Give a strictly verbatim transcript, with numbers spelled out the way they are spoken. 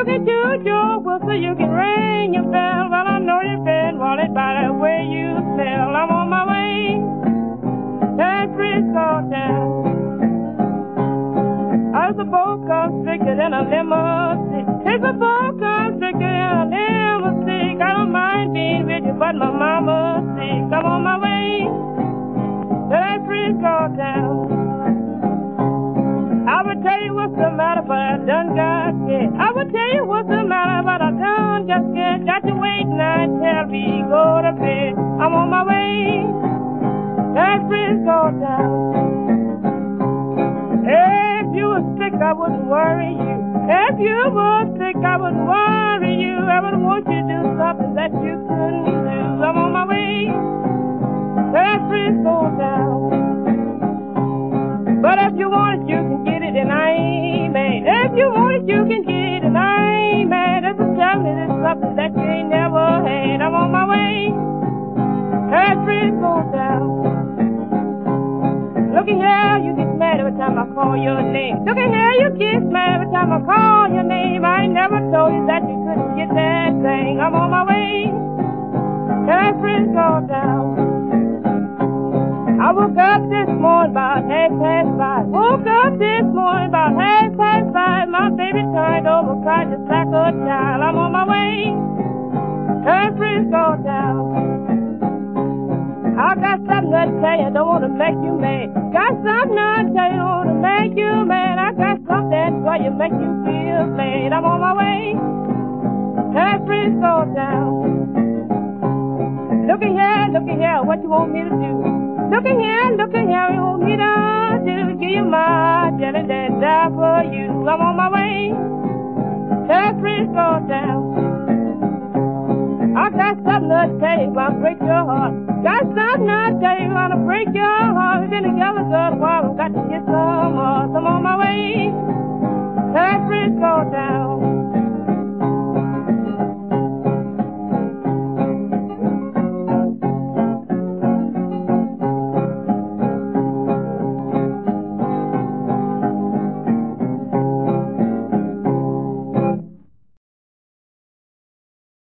talking to Joe Wilson, you can ring your bell. Well, I know you've been wanted by the way you smell. I'm on my way to Frisco town. As a boat constricted in a limousine, it's a boat constricted in a limousine. I don't mind being with you, but my mama sick. I'm on my way to that Frisco town. I would tell you what's the matter, but I done got scared. I would tell you what's the matter, but I done got scared. Got to wait night till we go to bed. I'm on my way to that Frisco town. If you were sick, I wouldn't worry you. If you were sick, I wouldn't worry you. I would want you to do something that you couldn't do. I'm on my way to that Frisco town. But if you want it, you can get it, and I ain't mad. If you want it, you can get it, and I ain't mad. That's a tell me there's something that you ain't never had. I'm on my way to that Frisco town. Looking here, you get mad every time I call your name. Looking here, you get mad every time I call your name. I ain't never told you that you couldn't get that thing. I'm on my way to that Frisco town. I woke up this morning about half past five. Woke up this morning about half past five. My baby turned over, cried just like a child. I'm on my way to that Frisco town. I got something to tell you, don't want to make you mad. Got something to tell you, don't want to make you mad. I got something for you, make you feel bad. I'm on my way to that Frisco town. Looking here, looking here, what you want me to do? Looking here, looking here, you want me to do? Give you my jelly and die for you. I'm on my way to that Frisco town. I got something to tell you, gonna break your heart. Got something to tell you, gonna break your heart. We've been together good while, I've got to get some more. So I'm on my way to that Frisco town.